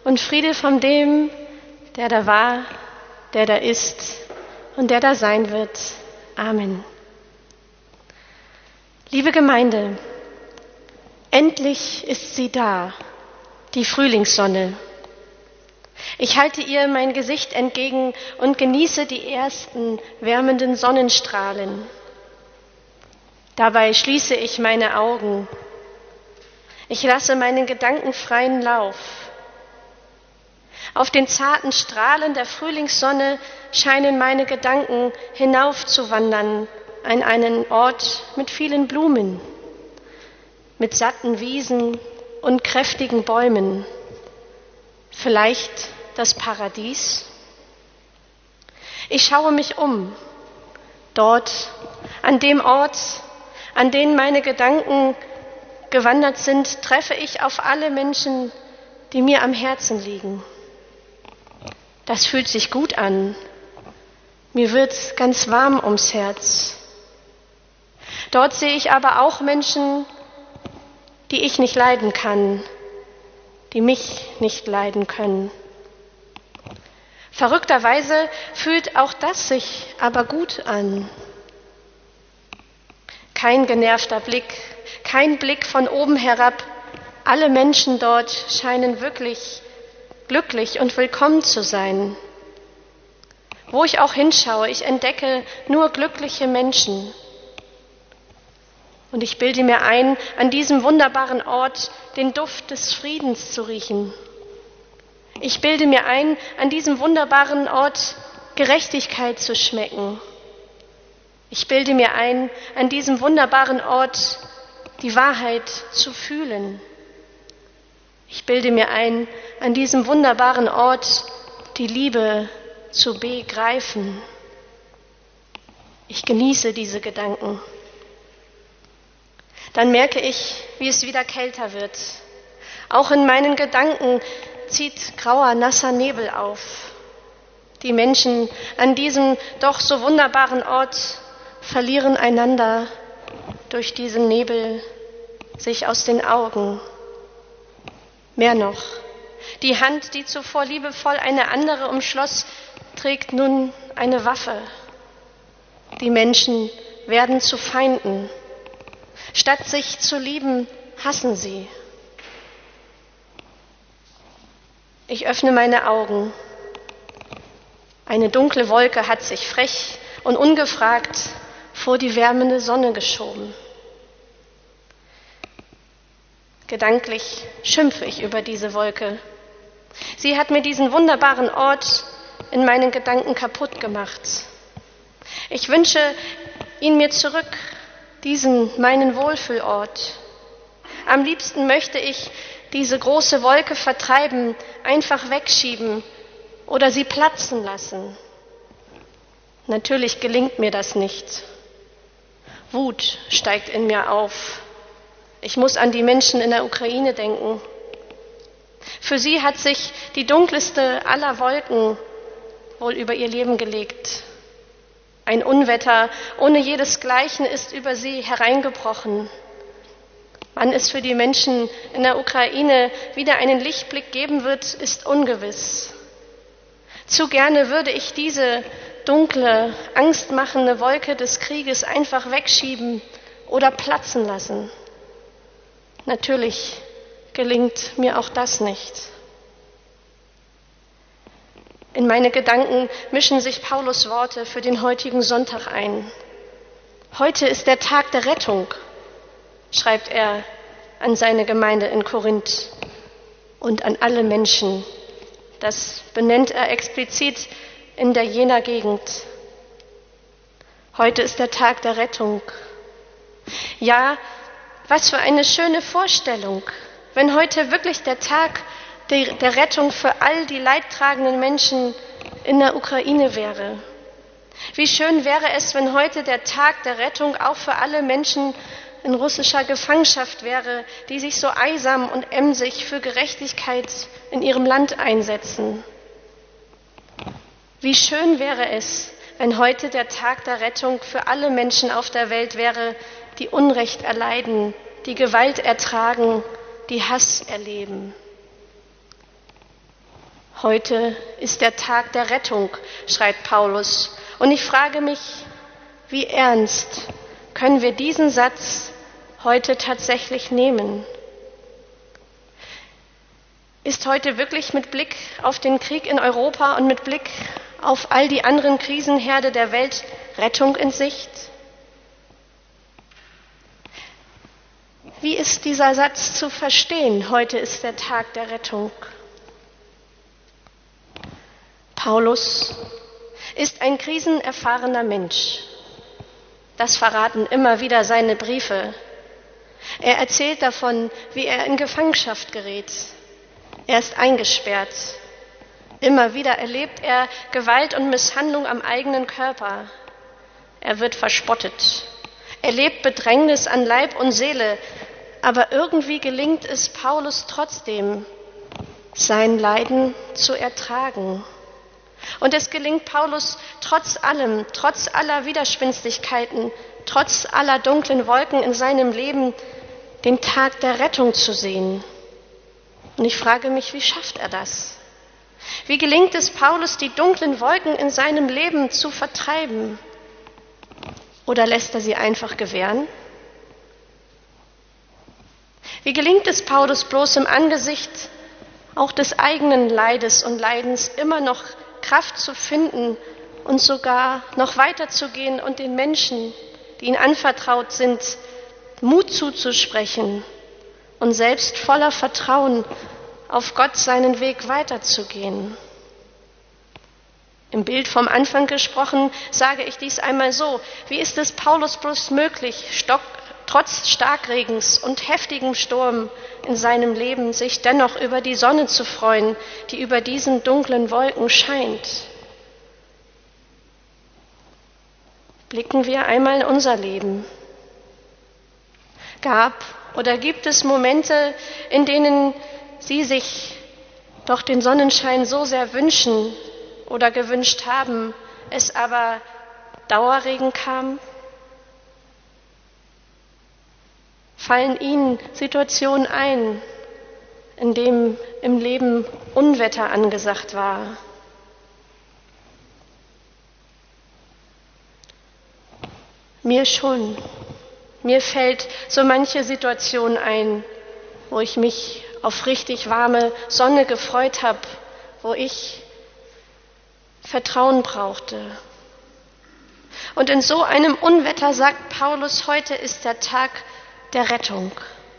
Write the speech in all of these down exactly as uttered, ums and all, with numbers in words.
und Friede von dem, der da war, der da ist und der da sein wird. Amen. Liebe Gemeinde, endlich ist sie da, die Frühlingssonne. Ich halte ihr mein Gesicht entgegen und genieße die ersten wärmenden Sonnenstrahlen. Dabei schließe ich meine Augen. Ich lasse meinen Gedanken freien Lauf. Auf den zarten Strahlen der Frühlingssonne scheinen meine Gedanken hinaufzuwandern an einen Ort mit vielen Blumen, mit satten Wiesen und kräftigen Bäumen. Vielleicht das Paradies? Ich schaue mich um. Dort, an dem Ort, an den meine Gedanken gewandert sind, treffe ich auf alle Menschen, die mir am Herzen liegen. Das fühlt sich gut an. Mir wird ganz warm ums Herz. Dort sehe ich aber auch Menschen, die ich nicht leiden kann, die mich nicht leiden können. Verrückterweise fühlt auch das sich aber gut an. Kein genervter Blick, kein Blick von oben herab. Alle Menschen dort scheinen wirklich glücklich und willkommen zu sein. Wo ich auch hinschaue, ich entdecke nur glückliche Menschen. Und ich bilde mir ein, an diesem wunderbaren Ort den Duft des Friedens zu riechen. Ich bilde mir ein, an diesem wunderbaren Ort Gerechtigkeit zu schmecken. Ich bilde mir ein, an diesem wunderbaren Ort die Wahrheit zu fühlen. Ich bilde mir ein, an diesem wunderbaren Ort die Liebe zu begreifen. Ich genieße diese Gedanken. Dann merke ich, wie es wieder kälter wird. Auch in meinen Gedanken zieht grauer, nasser Nebel auf. Die Menschen an diesem doch so wunderbaren Ort verlieren einander durch diesen Nebel sich aus den Augen. Mehr noch, die Hand, die zuvor liebevoll eine andere umschloss, trägt nun eine Waffe. Die Menschen werden zu Feinden. Statt sich zu lieben, hassen sie. Ich öffne meine Augen. Eine dunkle Wolke hat sich frech und ungefragt vor die wärmende Sonne geschoben. Gedanklich schimpfe ich über diese Wolke. Sie hat mir diesen wunderbaren Ort in meinen Gedanken kaputt gemacht. Ich wünsche ihn mir zurück, diesen meinen Wohlfühlort. Am liebsten möchte ich diese große Wolke vertreiben, einfach wegschieben oder sie platzen lassen. Natürlich gelingt mir das nicht. Wut steigt in mir auf. Ich muss an die Menschen in der Ukraine denken. Für sie hat sich die dunkelste aller Wolken wohl über ihr Leben gelegt. Ein Unwetter ohne jedesgleichen ist über sie hereingebrochen. Wann es für die Menschen in der Ukraine wieder einen Lichtblick geben wird, ist ungewiss. Zu gerne würde ich diese dunkle, angstmachende Wolke des Krieges einfach wegschieben oder platzen lassen. Natürlich gelingt mir auch das nicht. In meine Gedanken mischen sich Paulus Worte für den heutigen Sonntag ein. Heute ist der Tag der Rettung, schreibt er an seine Gemeinde in Korinth und an alle Menschen. Das benennt er explizit in der jener Gegend. Heute ist der Tag der Rettung. Ja, was für eine schöne Vorstellung, wenn heute wirklich der Tag der, der Rettung für all die leidtragenden Menschen in der Ukraine wäre. Wie schön wäre es, wenn heute der Tag der Rettung auch für alle Menschen in russischer Gefangenschaft wäre, die sich so eisam und emsig für Gerechtigkeit in ihrem Land einsetzen. Wie schön wäre es, wenn heute der Tag der Rettung für alle Menschen auf der Welt wäre, die Unrecht erleiden, die Gewalt ertragen, die Hass erleben. Heute ist der Tag der Rettung, schreibt Paulus. Und ich frage mich, wie ernst können wir diesen Satz heute tatsächlich nehmen? Ist heute wirklich mit Blick auf den Krieg in Europa und mit Blick auf all die anderen Krisenherde der Welt Rettung in Sicht? Wie ist dieser Satz zu verstehen? Heute ist der Tag der Rettung. Paulus ist ein krisenerfahrener Mensch. Das verraten immer wieder seine Briefe. Er erzählt davon, wie er in Gefangenschaft gerät. Er ist eingesperrt. Immer wieder erlebt er Gewalt und Misshandlung am eigenen Körper. Er wird verspottet. Er lebt Bedrängnis an Leib und Seele. Aber irgendwie gelingt es Paulus trotzdem, sein Leiden zu ertragen. Und es gelingt Paulus trotz allem, trotz aller Widerspenstigkeiten, trotz aller dunklen Wolken in seinem Leben, den Tag der Rettung zu sehen. Und ich frage mich, wie schafft er das? Wie gelingt es Paulus, die dunklen Wolken in seinem Leben zu vertreiben? Oder lässt er sie einfach gewähren? Wie gelingt es Paulus bloß im Angesicht auch des eigenen Leides und Leidens immer noch Kraft zu finden und sogar noch weiterzugehen und den Menschen, die ihm anvertraut sind, Mut zuzusprechen und selbst voller Vertrauen auf Gott seinen Weg weiterzugehen? Im Bild vom Anfang gesprochen, sage ich dies einmal so: Wie ist es Paulus bloß möglich, Stock, trotz Starkregens und heftigem Sturm in seinem Leben sich dennoch über die Sonne zu freuen, die über diesen dunklen Wolken scheint? Blicken wir einmal in unser Leben. Gab oder gibt es Momente, in denen Sie sich doch den Sonnenschein so sehr wünschen oder gewünscht haben, es aber Dauerregen kam? Fallen Ihnen Situationen ein, in denen im Leben Unwetter angesagt war? Mir schon. Mir fällt so manche Situation ein, wo ich mich auf richtig warme Sonne gefreut habe, wo ich Vertrauen brauchte. Und in so einem Unwetter sagt Paulus, heute ist der Tag der Rettung.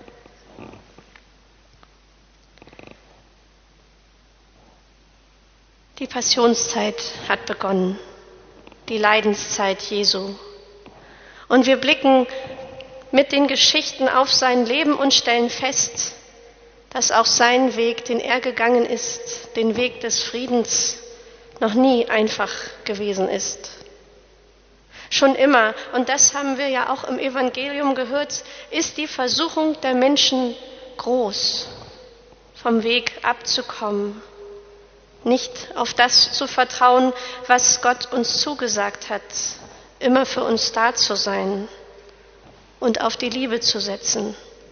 Die Passionszeit hat begonnen, die Leidenszeit Jesu. Und wir blicken mit den Geschichten auf sein Leben und stellen fest, dass auch sein Weg, den er gegangen ist, den Weg des Friedens, noch nie einfach gewesen ist. Schon immer, und das haben wir ja auch im Evangelium gehört, ist die Versuchung der Menschen groß, vom Weg abzukommen, nicht auf das zu vertrauen, was Gott uns zugesagt hat, immer für uns da zu sein und auf die Liebe zu setzen.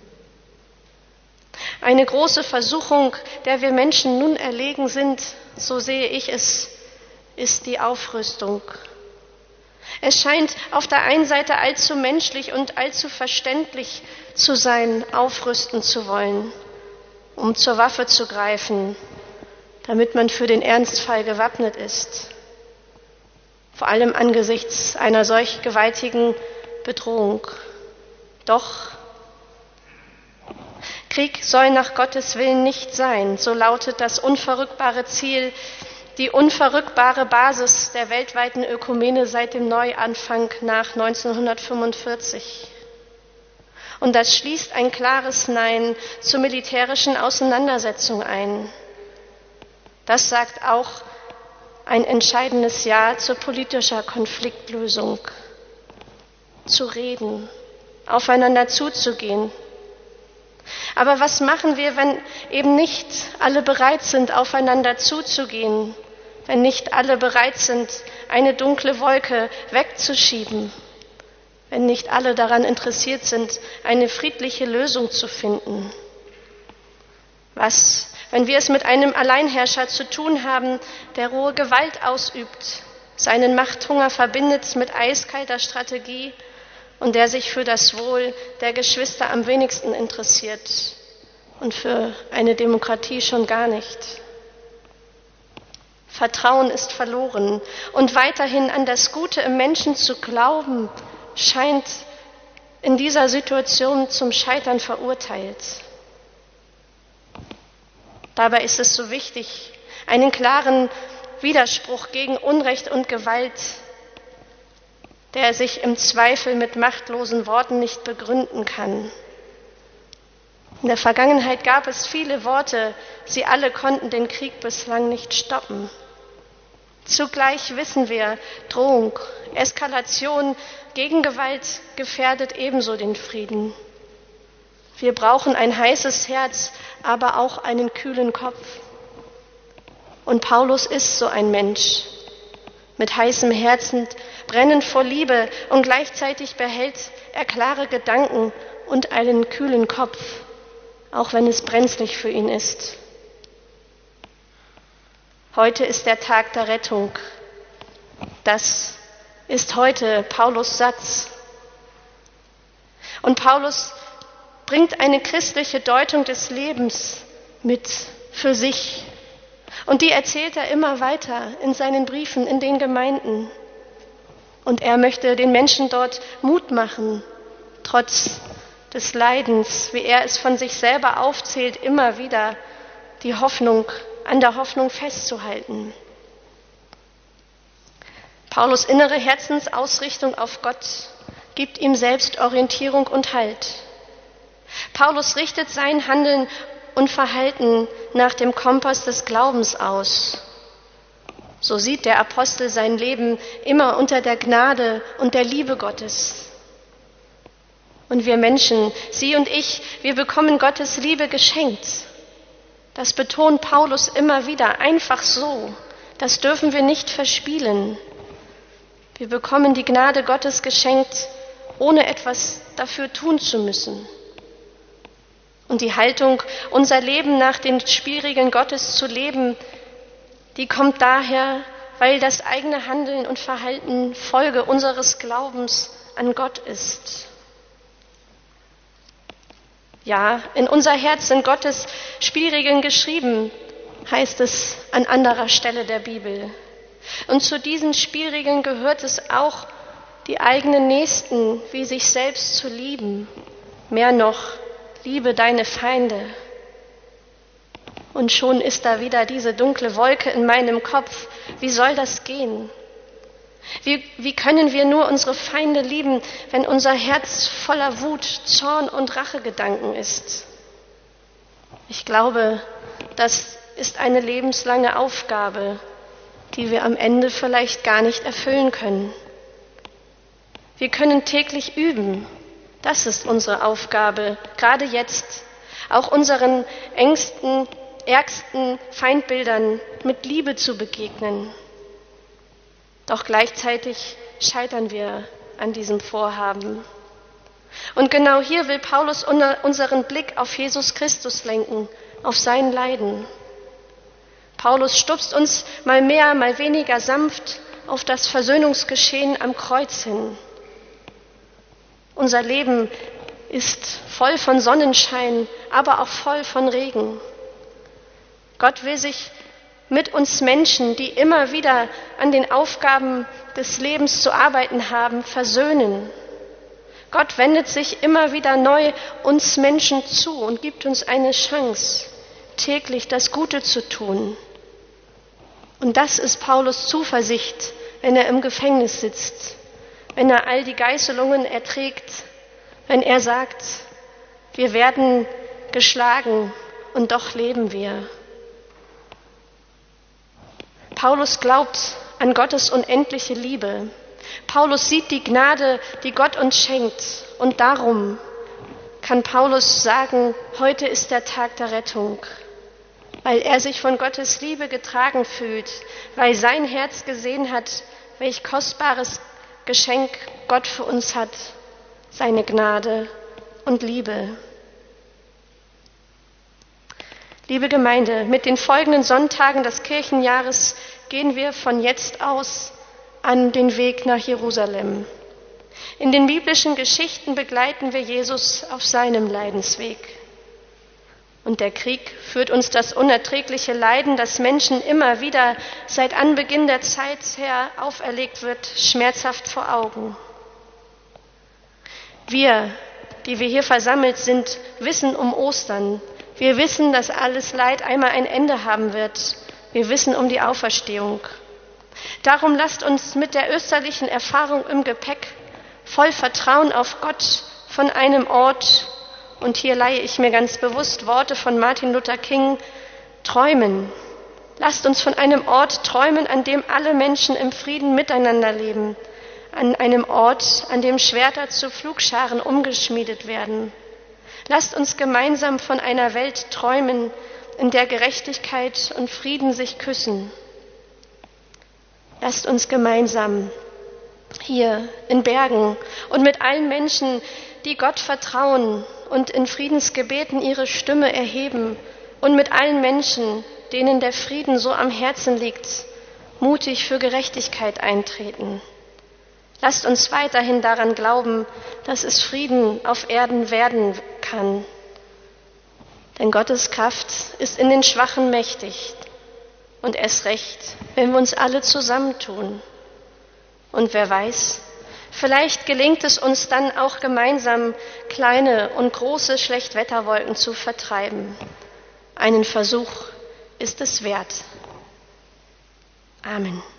Eine große Versuchung, der wir Menschen nun erlegen sind, so sehe ich es, ist die Aufrüstung. Es scheint auf der einen Seite allzu menschlich und allzu verständlich zu sein, aufrüsten zu wollen, um zur Waffe zu greifen, damit man für den Ernstfall gewappnet ist. Vor allem angesichts einer solch gewaltigen Bedrohung. Doch Krieg soll nach Gottes Willen nicht sein, so lautet das unverrückbare Ziel, die unverrückbare Basis der weltweiten Ökumene seit dem Neuanfang nach neunzehnhundertfünfundvierzig. Und das schließt ein klares Nein zur militärischen Auseinandersetzung ein. Das sagt auch ein entscheidendes Ja zur politischen Konfliktlösung. Zu reden, aufeinander zuzugehen. Aber was machen wir, wenn eben nicht alle bereit sind, aufeinander zuzugehen, wenn nicht alle bereit sind, eine dunkle Wolke wegzuschieben, wenn nicht alle daran interessiert sind, eine friedliche Lösung zu finden? Was, wenn wir es mit einem Alleinherrscher zu tun haben, der rohe Gewalt ausübt, seinen Machthunger verbindet mit eiskalter Strategie und der sich für das Wohl der Geschwister am wenigsten interessiert und für eine Demokratie schon gar nicht. Vertrauen ist verloren und weiterhin an das Gute im Menschen zu glauben, scheint in dieser Situation zum Scheitern verurteilt. Dabei ist es so wichtig, einen klaren Widerspruch gegen Unrecht und Gewalt, der sich im Zweifel mit machtlosen Worten nicht begründen kann. In der Vergangenheit gab es viele Worte, sie alle konnten den Krieg bislang nicht stoppen. Zugleich wissen wir, Drohung, Eskalation, Gegengewalt gefährdet ebenso den Frieden. Wir brauchen ein heißes Herz, aber auch einen kühlen Kopf. Und Paulus ist so ein Mensch, mit heißem Herzen, brennend vor Liebe und gleichzeitig behält er klare Gedanken und einen kühlen Kopf, auch wenn es brenzlig für ihn ist. Heute ist der Tag der Rettung. Das ist heute Paulus Satz. Und Paulus bringt eine christliche Deutung des Lebens mit für sich. Und die erzählt er immer weiter in seinen Briefen in den Gemeinden. Und er möchte den Menschen dort Mut machen, trotz des Leidens, wie er es von sich selber aufzählt, immer wieder die Hoffnung, an der Hoffnung festzuhalten. Paulus' innere Herzensausrichtung auf Gott gibt ihm selbst Orientierung und Halt. Paulus richtet sein Handeln und Verhalten nach dem Kompass des Glaubens aus. So sieht der Apostel sein Leben immer unter der Gnade und der Liebe Gottes. Und wir Menschen, Sie und ich, wir bekommen Gottes Liebe geschenkt. Das betont Paulus immer wieder, einfach so. Das dürfen wir nicht verspielen. Wir bekommen die Gnade Gottes geschenkt, ohne etwas dafür tun zu müssen. Und die Haltung, unser Leben nach den Spielregeln Gottes zu leben, die kommt daher, weil das eigene Handeln und Verhalten Folge unseres Glaubens an Gott ist. Ja, in unser Herz sind Gottes Spielregeln geschrieben, heißt es an anderer Stelle der Bibel. Und zu diesen Spielregeln gehört es auch, die eigenen Nächsten wie sich selbst zu lieben. Mehr noch, liebe deine Feinde. Und schon ist da wieder diese dunkle Wolke in meinem Kopf. Wie soll das gehen? Wie, wie können wir nur unsere Feinde lieben, wenn unser Herz voller Wut, Zorn und Rachegedanken ist? Ich glaube, das ist eine lebenslange Aufgabe, die wir am Ende vielleicht gar nicht erfüllen können. Wir können täglich üben. Das ist unsere Aufgabe, gerade jetzt, auch unseren engsten, ärgsten Feindbildern mit Liebe zu begegnen. Doch gleichzeitig scheitern wir an diesem Vorhaben. Und genau hier will Paulus unseren Blick auf Jesus Christus lenken, auf sein Leiden. Paulus stupst uns mal mehr, mal weniger sanft auf das Versöhnungsgeschehen am Kreuz hin. Unser Leben ist voll von Sonnenschein, aber auch voll von Regen. Gott will sich mit uns Menschen, die immer wieder an den Aufgaben des Lebens zu arbeiten haben, versöhnen. Gott wendet sich immer wieder neu uns Menschen zu und gibt uns eine Chance, täglich das Gute zu tun. Und das ist Paulus' Zuversicht, wenn er im Gefängnis sitzt, wenn er all die Geißelungen erträgt, wenn er sagt, wir werden geschlagen und doch leben wir. Paulus glaubt an Gottes unendliche Liebe. Paulus sieht die Gnade, die Gott uns schenkt. Und darum kann Paulus sagen, heute ist der Tag der Rettung, weil er sich von Gottes Liebe getragen fühlt, weil sein Herz gesehen hat, welch kostbares Geschenk Gott für uns hat, seine Gnade und Liebe. Liebe Gemeinde, mit den folgenden Sonntagen des Kirchenjahres gehen wir von jetzt aus an den Weg nach Jerusalem. In den biblischen Geschichten begleiten wir Jesus auf seinem Leidensweg. Und der Krieg führt uns das unerträgliche Leiden, das Menschen immer wieder seit Anbeginn der Zeit her auferlegt wird, schmerzhaft vor Augen. Wir, die wir hier versammelt sind, wissen um Ostern. Wir wissen, dass alles Leid einmal ein Ende haben wird. Wir wissen um die Auferstehung. Darum lasst uns mit der österlichen Erfahrung im Gepäck voll Vertrauen auf Gott von einem Ort, und hier leihe ich mir ganz bewusst Worte von Martin Luther King, träumen. Lasst uns von einem Ort träumen, an dem alle Menschen im Frieden miteinander leben, an einem Ort, an dem Schwerter zu Pflugscharen umgeschmiedet werden. Lasst uns gemeinsam von einer Welt träumen, in der Gerechtigkeit und Frieden sich küssen. Lasst uns gemeinsam hier in Bergen und mit allen Menschen, die Gott vertrauen und in Friedensgebeten ihre Stimme erheben, und mit allen Menschen, denen der Frieden so am Herzen liegt, mutig für Gerechtigkeit eintreten. Lasst uns weiterhin daran glauben, dass es Frieden auf Erden werden kann. Denn Gottes Kraft ist in den Schwachen mächtig, und erst recht, wenn wir uns alle zusammentun. Und wer weiß, vielleicht gelingt es uns dann auch gemeinsam, kleine und große Schlechtwetterwolken zu vertreiben. Einen Versuch ist es wert. Amen.